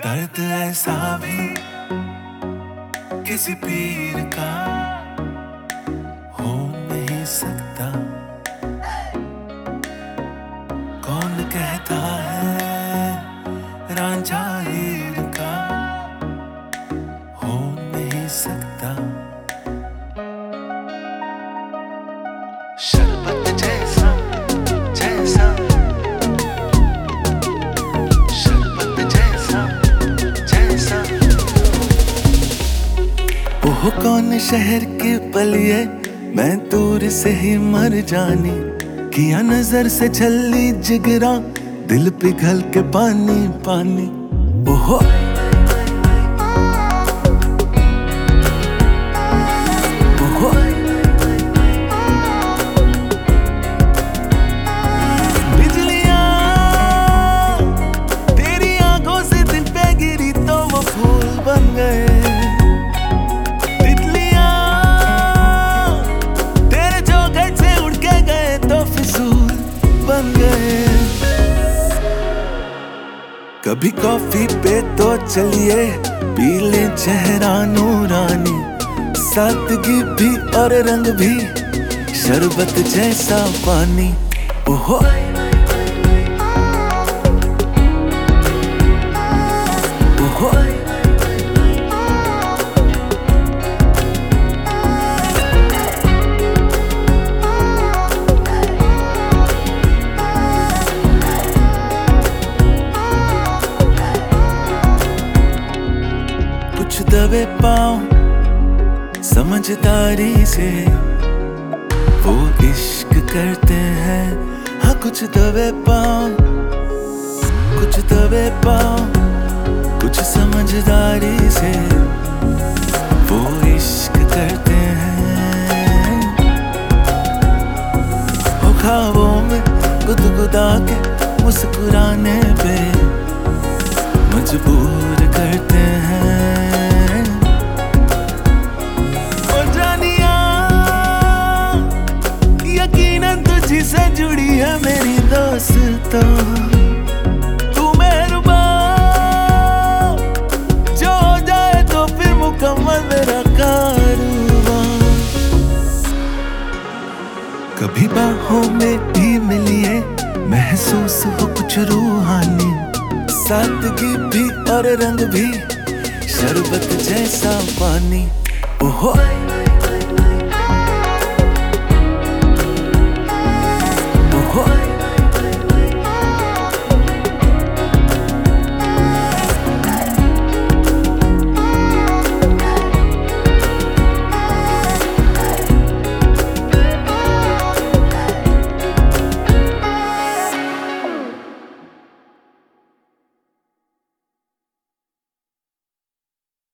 दर्द ऐसा भी किसी पीर का हो नहीं सकता। कौन कहता है रांझा हीर का हो नहीं सकता। शरबत जैसा जैसा शरबत जैसा जैसा। ओह कौन शहर के पलिए मैं दूर से ही मर जानी। किया नजर से छल्ली जिगरा दिल पिघल के पानी पानी। ओहो ओहो बिजलियां तेरी आंखों से दिल पे गिरी तो वो फूल बन गए। कभी कॉफी पे तो चलिए पी ले चेहरा नूरानी। सादगी भी और रंग भी शरबत जैसा पानी। ओहो ओहो कुछ दबे पाँव समझदारी से वो इश्क करते हैं। हाँ कुछ दबे पाँव कुछ समझदारी से वो इश्क करते हैं। हो ख्वाबों में गुदगुदा के मुस्कुराने पे मजबूर करते हैं। से जुड़ी है मेरी दोस्तों तू मेहरबान। जो हो जाए तो फिर मुकम्मल मेरा कारवां। कभी बाहों में भी मिलिए महसूस हो कुछ रूहानी। सादगी भी और रंग भी शरबत जैसा पानी। ओहो